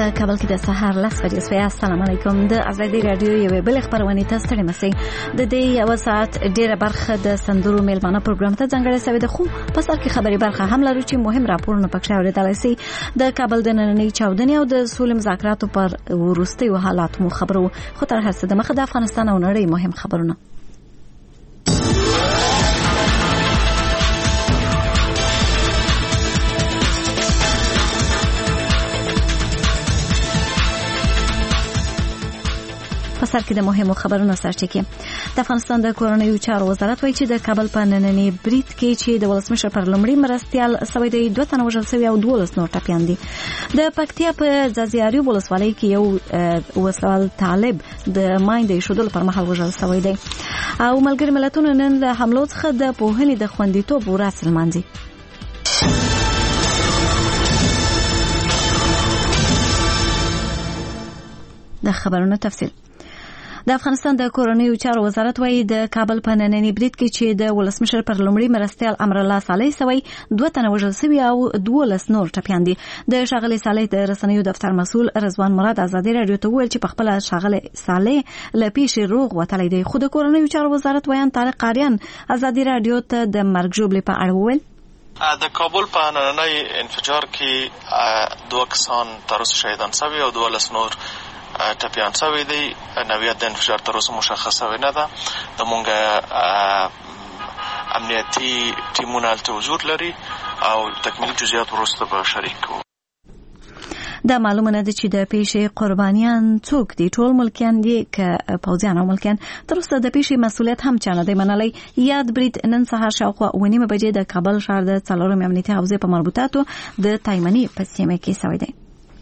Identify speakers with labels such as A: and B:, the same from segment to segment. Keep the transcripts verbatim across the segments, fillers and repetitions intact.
A: په کابل کې د سهار لس بجې شوې. السلام علیکم. د ازادي رادیو یوې بل خبرونه ته ستړي مسئ. د دې یو ساعت ډیره برخه د سندرو میلمانه پروګرام ته ځانګړې شوې ده، خو په سر کې خبري برخه هم لرو چې مهم راپورونه پکښ اورېدل شي. د کابل د نننۍ چاودنې او د سولې مذاکراتو پر وروستیو حالاتو خبرو، خو تر هڅه د مخه د افغانستان او نړۍ مهم خبرونه. په سر کې د مهمو خبرونو سرچینه د افغانستان د کورنیو چارو وزارت وایي چې د کابل په نننۍ برید کې چې د ولسمشر پر لومړي مرستيال سوي د دوه تنه وژل شوي او دولس نور ټپيان دي. د پکتیا په ځاځياري ولسوالۍ کې یو وسوال طالب د ماین د شودل پر مهال وژل شوی دی او ملګری ملتونو نن له حملو څخه د پوهنې د خوندیتوب ورځ لمانځي. د خبرونو تفصیل. د افغانستان د کورنیو چارو وزارت وایي د کابل په نننۍ برید کې چې د ولسمشر پر لومړي مرستيال امر الله صالح سوي دوه تنه وژل شوي او دولس نور ټپيان دي. د شاغلي صالح د رسنیو دفتر مسؤل رضوان مراد ازادي رادیو ته ویل چې په خپل شاغلي صالح ل پیښې روغ وتلی دی، خو د کورنیو چارو وزارت وایي طارق قاریان ازادي رادیو ته د مرګ ژوبلې په اړه وویل.
B: د کابل په نننۍ انفجار کې دوه کسان تر اوسه شهیدان شوي او دولس نور ټپيان شوي دي. نوعیت د انفجار تر اوسه مشخصه نه ده. د مونږه امنیتي ټیمونه هلته وجود لري او تکمیلي جزئیات وروسته به شریک کوو.
A: دا معلومه نه ده چې د پیښې قربانیان څوک دي، ټول ملکیان دي که پوځیان او ملکیان. تر اوسه د پیښې مسؤلیت هم چا نه دی منلی. یاد برید نن سهار شاوخوا اوه نیمه بجې د کابل ښار د څلورمې امنیتي حوزې په مربوطاتو د تایمني په سیمه کې شوی دی.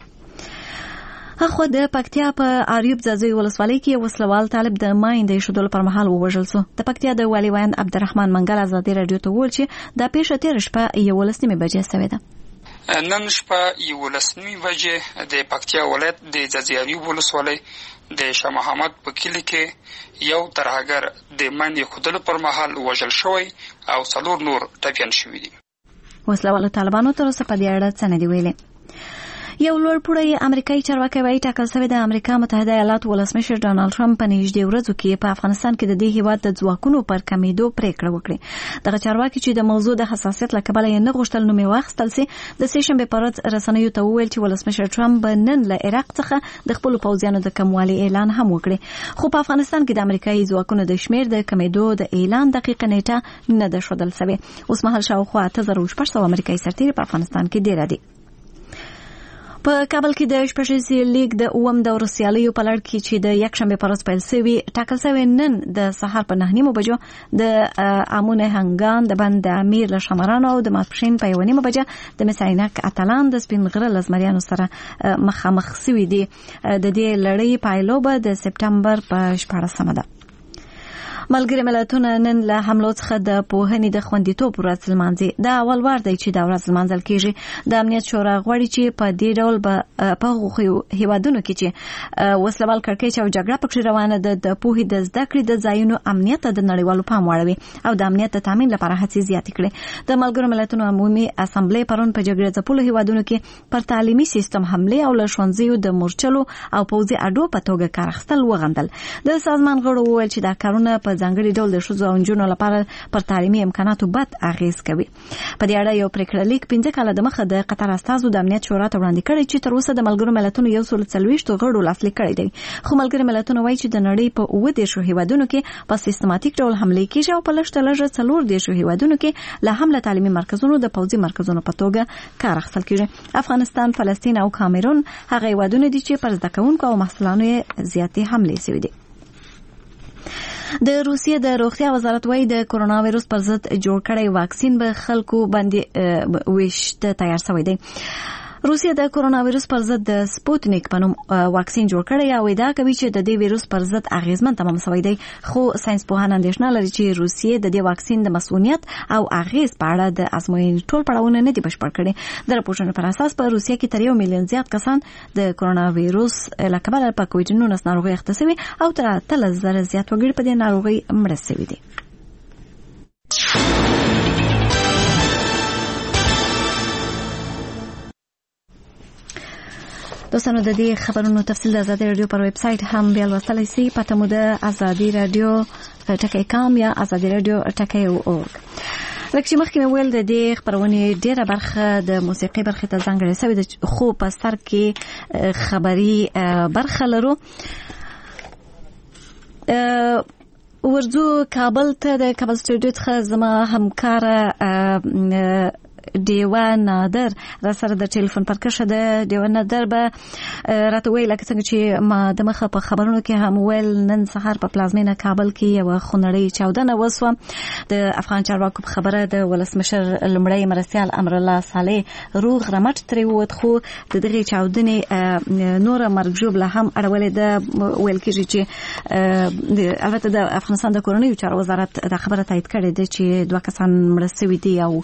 A: اخو د پکتیا په اریوب ځاځي ولسوالۍ کې وسلوال طالب د ماین د شودل پر مهال ووژل شو. د پکتیا د والي ویان عبدالرحمن منګل ازادي رادیو ته وویل چې د پیښه تیر شپه یولس نیمه بجې شوې ده.
C: نن شپه یولس نیمه بجې د پکتیا ولایت د ځاځي اریوب ولسوالۍ د شاه محمد په کلی کې یو ترهګر د ماین خودلو پر مهال وژل شوی او څلور نور ټپيان شوي دي.
A: وسلوال طالبانو تر اوسه په دې اړه څه نه دی ویلي. یو لوړ پوړی امریکایي چارواکي وايي ټاکل شوی د امریکا متحده ایالاتو ولسمشر ډانلډ ټرمپ په نږدې ورځو کې په افغانستان کې د دې هیواد د ځواکونو پر کمیدو پریکړه وکړي. دغه چارواکي چې د موضوع د حساسیت له کبله یې نه غوښتل نوم یې واخیستل سي، د سې شنبې په ورځ رسنیو ته وویل چې ولسمشر ټرمپ به نن له عراق څخه د خپلو پوځیانو د کموالي اعلان هم وکړي، خو په افغانستان کې د امریکایي ځواکونو د شمیر د کمیدو د اعلان دقیقه نیټه نه ده ښودل شوې. اوس مهال شاوخوا اته زره شپږ سوه امریکایي سرتیري په افغانستان کې ډېر دي. په کابل کې د شپږیزې لیګ د اووم دور سیالیو په لړ کې چې د یکشنبې په ورځ پیل شوي ټاکل شوی نن د سهار په نهه نیمو بجو د امونه هنګان د بند امیر له شمرانو او د ماسپښین په یوه نیمه بجه د مساینک اتلان د سپین غره له زمریانو سره مخامخ شوي دي. د دې لړۍ پایلوبه د سپټمبر په شپاړسمه ده. ملګری ملتونه نن له حملو څخه د پوهنې د خوندیتوب ورځ لمانځي. دا اول وار دی چې دا ورځ لمانځل کیږي. د امنیت شورا غواړي چې په دې ډول به په هغو هیوادونو کې چې وسلوال کړکېچ او جګړه پکې روانه ده د پوهې د زده کړې د ځایونو امنیت د نړیوالو پام واړوي او د امنیت د تامین لپاره هڅې زیاتې کړي. د ملګرو ملتونو عمومي اسامبلې پرون په جګړه ځپلو هیوادونو کې پر تعلیمي سیستم حمله او له ښوونځیو د مورچلو او پوځي اډو په توګه کار اخیستل وغندل. د سازمان غړو وویل چې دا کارونه په ځانګړي ډول د ښځو او نجونو لپاره پر تعلیمي امکاناتو بد اغیز کوي. په دې اړه یو پریکړه لیک پنځه کاله د مخه د قطر استازو د امنیت شورا ته وړاندې کړی چې تر اوسه د ملګرو ملتونو یو سل څلوېښت غړو لاسلیک کړی دی، خو ملګرو ملتونو وایي چې د نړۍ په اووه دېرشو هیوادونو کې په سیستماتیک ډول حملې کیږي او په لږ لږه څلور دېرشو هیوادونو کې له حمله تعلیمي مرکزونو د پوځي مرکزونو په توګه کار اخیستل کیږي. افغانستان، فلسطین او کامرون هغه هیوادونه دي چې پر زده کوونکو او محصلانو زیاتې حملې شوي دي. د روسیې د روغتیا وزارت وايي د کرونا وایرس پر ضد جوړ کړی واکسین به خلکو باندې ویشته تیار شوی دی. روسیه د کرونا وایرس پر ضد د سپوتنیک په نوم واکسین جوړ کړی او ادعا کوي چې د دې وایرس پر ضد اغیزمن تمام شوی دی، خو ساينس پوهان اندېښنه لري چې روسیه د دې واکسین د مسؤلیت او اغیز په اړه د ازموینې ټول پړاوونه نه دي بشپړ کړي. د راپورونو پر اساس په روسیه کې تر یو میلیون زیات کسان د کرونا وایرس له کبله په کووډ نولس ناروغي اخته شوي او تر اتلس زره زیات وګړي په دې ناروغي مړه شوي دي. دوستانو د دې خبرونو تفصیل د آزادي رادیو پر ویب سټ هم بیا لوستلی سي. پته مو د آزادي رادیو ټکی کام یا آزادي رادیو ټکی اورګ. لکه چې مخکې مې ویل د دې خبرونې ډېره برخه د موسیقي برخې ته ځانګړې شوې ده، خو په سر کې خبري برخه لرو. ورځو کابل ته د کابل سټوډیو څخه زما همکاره دیوه نادر را سره د ټلیفون پر کشه ده. دیوه نادر به راته ویل لکه څنګه چې ما د مخه په خبرونو کې هم ویل، نن سهار په پلازمینه کابل کې یو خونړۍ چاودنه وسوه. د افغان چارواکو په خبره د ولسمشر لومړی مرستیال امرالله صالح روغ رمټ ترې ووت، خو د دغې چاودنې نوره مرګ ژوبله هم اړولې ده. ویل کېږي چې البته د افغانستان د کورنیو چارو وزارت دا خبره تایید کړې ده چې دوه کسان مړه سوي دي او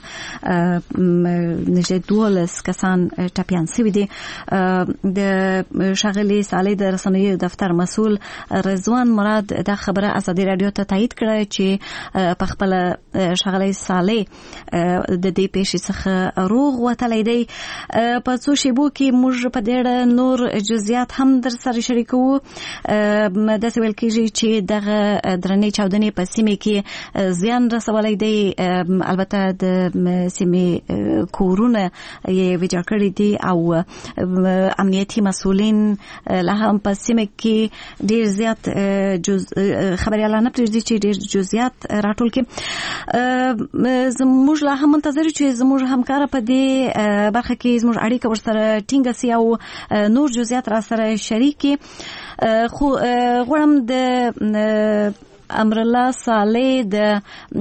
A: نږدې دولس کسان ټپیان سوي دي. د ښاغلي صالح د رسنیو دفتر مسؤل رضوان مراد دا خبره آزادي رادیو ته تایید کړه چې په خپل ښاغلي صالح د دې پیښې څخه روغ وتلی دی. په څو شیبو کې موږ په دې اړه نور جزئیات هم در سره شریکوو. داسې ویل کېږي چې دغه درنې چاودنې په سیمې کې زیان رسولی دی. البته د سیمې کورونه یې ویجاړ کړي دي او امنیتي مسؤلین لا هم په سیمه کې ډیر زیات خبريالانه پرېږدي چې ډیر جزئیات راټول کړي. زموږ لا هم منتظر چې زموږ همکار په دې برخه کې زموږ اړیکه ورسره ټینګه سي او نور جزئیات را سره شریکي. خو غواړم د امرالله صالح د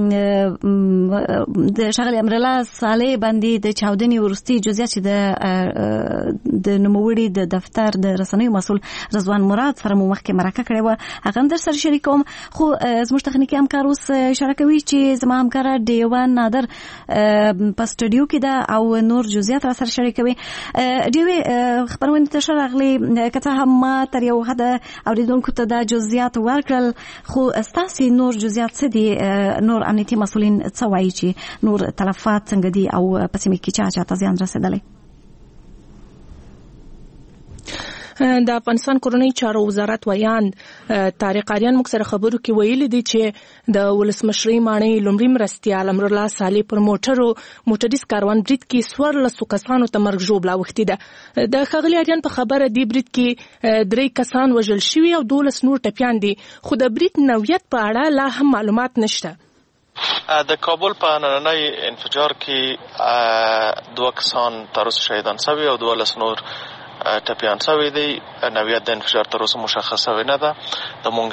A: د ښاغلي امرالله صالح باندې د چاودنې وروستي جزئیات چې د د نوموړي د دفتر د رسنیو مسؤل رضوان مراد سره مو مخکې مرکه کړې وه، هغه هم در سره شریکوم. خو زموږ تخنیکي همکار اوس اشاره کوي چې زما همکاره ډیوه نادر په سټوډیو کې ده او نور جزئیات را سره شریکوي. ډیوې خبرونه ته ښه راغلې، که څه هم ما تر یو حده اورېدونکو ته دا جزئیات ورکړل، خو تاسې نور جزئیات څه دي؟ نور امنیتي مسؤلین څه وایي چې نور تلفات څنګه دي او په سیمه کې چا چاته زیان رسېدلی؟
D: د افغانستان کورنیو چارو وزارت ویان طارق آریان موږ سره خبرو کې ویلي دي چې د ولسمشرۍ ماڼۍ لومړي مرستیال امرالله صالح پر موټرو موټریز کاروان برید کې څوارلسو کسانو ته مرګ ژوبله اوښتې ده. د ښاغلي آریان په خبره دې برید کې درې کسان وژل شوي او دولس نور ټپیان دي، خو د برید نوعیت په اړه لا هم معلومات نشته.
B: د کابل په نننۍ انفجار کې دوه کسان تر اوسه شهیدان شوي او دولس نور ټپیان شوي دي. نوعیت د انفجار تر اوسه مشخص شوی نه ده. زموږ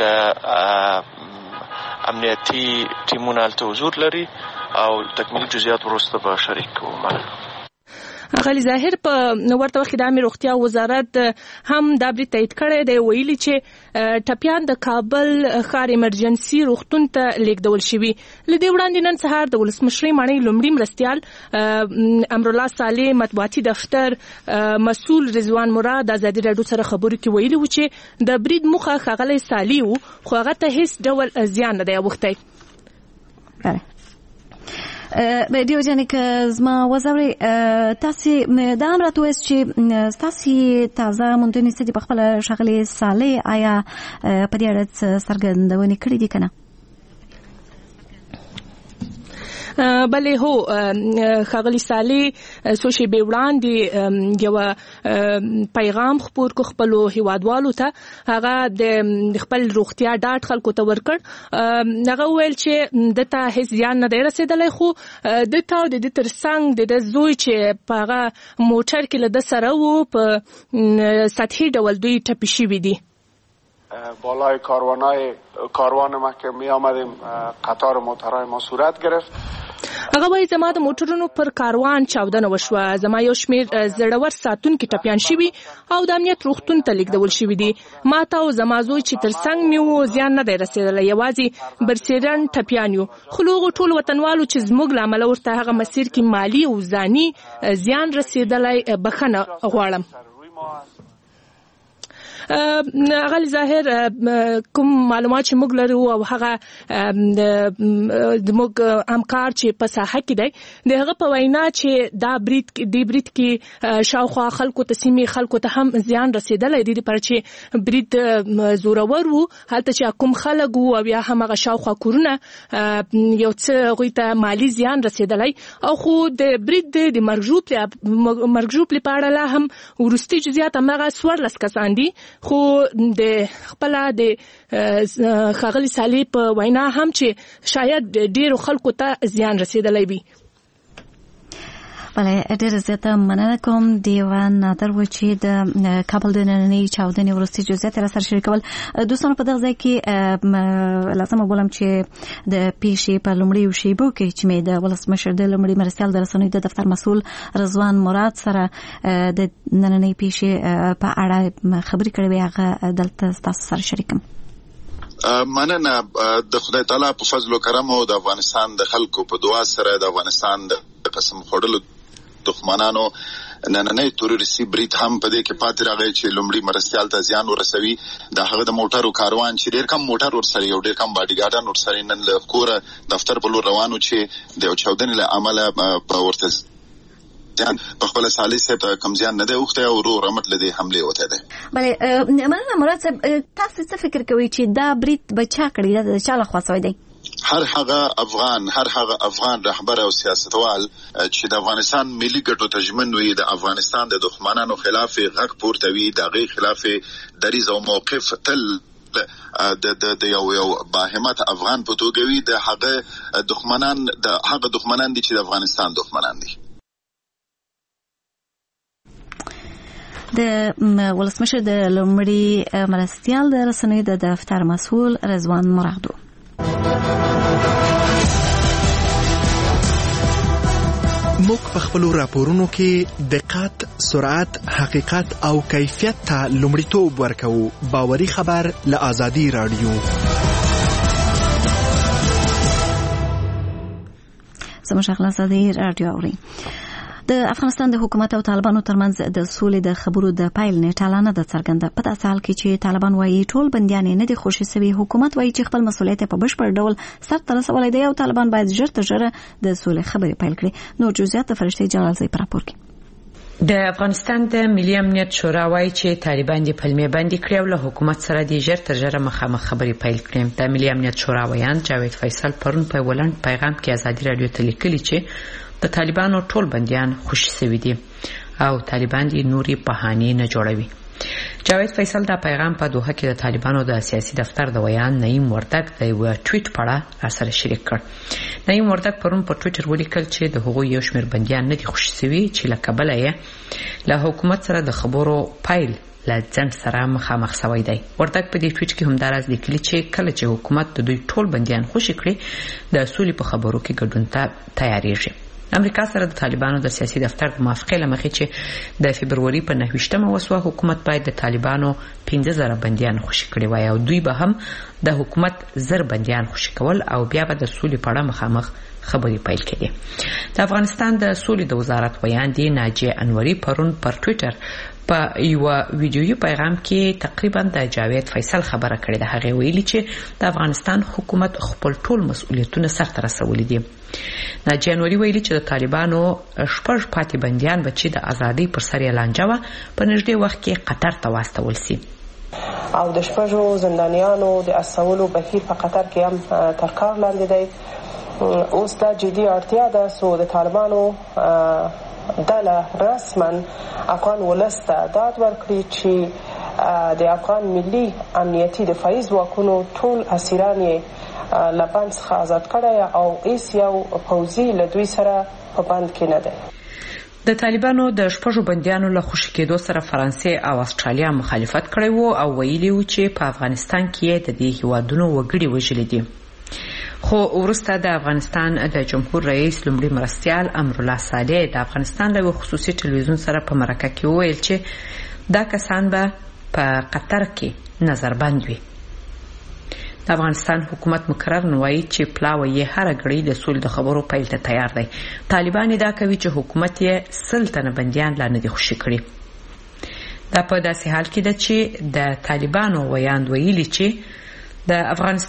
B: امنیتي ټیمونه هلته وجود لري او تکمیلي جزئیات وروسته به شریک کوو.
D: غلی ظاهر په ورته وخت د عامه روغتیا وزارت هم دا برید تایید کړی دی، ویلي چې ټپیان د کابل ښار ایمرجنسي روغتون ته لیږدول شوي. له دې وړاندې نن سهار د ولسمشرۍ ماڼۍ لومړي مرستیال امرالله صالح مطبوعاتي دفتر مسؤل رضوان مراد آزادي رادیو سره خبرو کې ویلي و چې د برید موخه ښاغلی صالح و، خو هغه ته هیڅ ډول زیان نه دی اوښتی.
A: دیو جانې که زما وزوري تاسې دا هم راته وایاست چې ستاسې تازه موندنې څه دي په خپله ښاغلي صالح آیا په دې اړه څرګندونې کړې دي که نه؟
D: بلې هو ښاغلي صالح څو شېبې وړاندې یو پیغام خپور کو خپلو هیوادوالو ته. هغه د خپل روغتیا ډاډ خلکو ته ورکړ. هغه وویل چې دته هیڅ زیان نه دی رسېدلی، خو دته او د دې تر څنګ د ده زوی چې په هغه موټر کې له ده سره و په سطحي ډول دوی ټپي شوي دي.
E: بالای کاروانای کاروان ما که می آمدیم قطار موترهای ما صورت گرفت.
D: هغه وایي زما د موټرونو پر کاروان چاودنه وشوه، زما یو شمېر زړور ساتونکي ټپیان شوي او د امنیت روغتون ته لیږدول شوي دي. ما ته او زما زوی چې تر څنګ مې و زیان نه دی رسېدلی، یوازې برسېرن ټپیان یو. خو له هغو ټولو وطنوالو چې زموږ له امله ورته هغه مسیر کې مالي او ځاني زیان رسېدلی بښنه غواړم. غل ظاهر کوم معلومات چې موږ لرو او هغه د موږ همکار چې په ساحه کې دی د هغه په وینا چې دا برید دی برید کې شاوخوا خلکو ته سیمې خلکو ته هم زیان رسیدلی دی پر چې برید زورور وو هلته چې کوم خلک وو او یا هم هغه شاوخوا کورونه یو څه هغوی ته مالي زیان رسیدلی او خو د برید د مرګ ژوبلې په اړه لا هم وروستي جزئیات هماغه څوارلس کسان دي خو د خپله د ښاغلي صالح په وینا هم چې شاید ډېرو خلکو ته زیان رسیدلی وي.
A: بله ډېره زیاته مننه کوم د یوه نادر و چې د کابل د نننۍ چاودنې وروستي جزئیات را سره شریکول. دوستانو په دغه ځای کې لازمه بولم چې د پیښې په لومړیو شیبو کې چې مې د ولسمشر د لومړي مرستیال د رسنیو د دفتر مسؤل رضوان مراد سره د نننۍ پیښې په اړه خبرې کړې وې هغه دلته ستاسو سره شریکم.
F: مننه. د خدای تعالی په فضل و کرم او د افغانستان د خلکو په دعا سره د افغانستان د قسم خوړلو دښمنانو نننۍ تروریستي برید هم په دې کې پاتې راغی چې لومړي مرستیال ته زیان ورسوي. د هغه د موټرو کاروان چې ډېر کم موټر ورسره یو ډېر کم باډیګارډان ورسره نن له کوره دفتر په لور روانو چې د یو چاودنې له امله په ورته ځان په خپل صالح صاحب کم زیان نه دی اوخته او ورو رحمت لدی حمله وته ده.
A: بله مننه مراد صاحب تاسو څه فکر کوئ چې دا برید بچا کړی دا چا له خوا شوی دی؟
F: هر هغه افغان هر هغه افغان رهبر او سیاستوال چې د افغانستان ملي ګټو ته ژمن وي د افغانستان د دښمنانو خلاف غږ پورته وي د هغې خلاف دریځ او موقف تل د د یو یو باهمت افغان په توګه وي د هغه دښمنان د هغه دښمنان دي چې د افغانستان دښمنان دي.
A: د ولسمشر د لومړي مرستیال د رسنیو د دفتر مسؤل رضوان مراد.
G: موږ په خپلو راپورونو کې دقت، سرعت، حقیقت او کیفیت ته لومړیتوب ورکوو. باوري خبر له آزادي رادیو.
A: زموږ غږ له آزادي رادیو اورئ. د افغانستان د حکومت او طالبانو ترمنځ د سولې د خبرو د پیل نیټه لا نه ده څرګنده. په داسې حال کې چې طالبان وایي ټول بندیان نه دي خوشي سوي، حکومت وایي چې خپل مسؤلیت په بشپړ ډول سرته رسولی دی او طالبان باید ژر تر ژره د سولې خبرې پیل کړي. نور جزئیات د فرشتې جلالزی په راپور کې.
H: د افغانستان د ملي امنیت شورا وایي چې طالبان د پلمې باندې کړی او له حکومت سره د ژر تر ژره مخامخ خبرې پیل کړي. د ملي امنیت شورا ویان جاوید فیصل پرون په ولند پیغام کې آزادي رادیو ته لیکلي چې د طالبانو ټول بندیان خوشي سوي دي او طالبان دې نوري بهانې نه جوړوي. جاوید فیصل دا پیغام په دوحه کې د طالبانو د سیاسي دفتر د ویان نعیم وردک د یو ټویټ په اړه سره شریک کړ. نعیم وردک پرون په ټویټر ولیکل چې د هغوی یو شمېر بندیان نه دي خوشي سوي چې له کبله یې له حکومت سره د خبرو پیل له ځنډ سره مخامخ سوی دی. وردک په دې ټویټ کې همداراز لیکلي چې کله چې حکومت د دوی ټول بندیان خوشي کړي د سولې په خبرو کې ګډون ته تیاریږي. امریکا سره د طالبانو د سیاسي دفتر د موافقې له مخې چې د فبروري په نهه ویشتمه وسوه حکومت باید د طالبانو پنځه زره بندیان خوشي کړي وای او دوی به هم د حکومت زر بندیان خوشي کول او بیا به د سولې په اړه مخامخ خبرې پیل کړي. د افغانستان د سولې د وزارت ویاندې ناجیه انوري پرون پر ټویټر په یو ویډیویي پیغام کې تقریبا د جاوید فیصل خبره کړې ده. هغه ویلي چې د افغانستان حکومت خپل ټول مسؤلیتونه سرته رسولي دي. ناجیه انوري ویلي چې د طالبانو شپږ پاتې بندیان به چې د ازادۍ پر سر یې لانجه وه په نږدې وخت کې قطر ته واستول سي
I: او د شپږو زندانیانو د استولو بهیر په قطر کې هم تر کار لاندې دی. اوس دا جدي اړتیا ده څو د طالبانو ډله رسما افغان ولس ته ډاډ ورکړي چې د افغان ملي امنیتي دفاعي ځواکونو ټول اسیران یې له بند څخه آزاد کړی او هیڅ یو پوځي له دوی سره په بند کې نه دی.
H: د طالبانو د شپږو بندیانو له خوشي کېدو سره فرانسې او استرالیا مخالفت کړی وو او ویلي وو چې په افغانستان کې د دې هیوادونو وګړي وژلي دي. خو وروسته د افغانستان د جمهور رئیس لومړي مرستیال امرالله صالح د افغانستان له خصوصي ټلویزیون سره په مرکه کې وویل چې دا کسان به په قطر کې نظربند وي. د افغانستان حکومت مقرر نوایي چې پلاوی یې هر غړي د سولې د خبرو پیل ته تیار دی. طالبان دا کوي چې حکومت یې سل تنه بندیان لا نه دي خوشي کړي. دا په داسې حال کې ده چې د طالبانو ویاند ویلي چې د افغانستان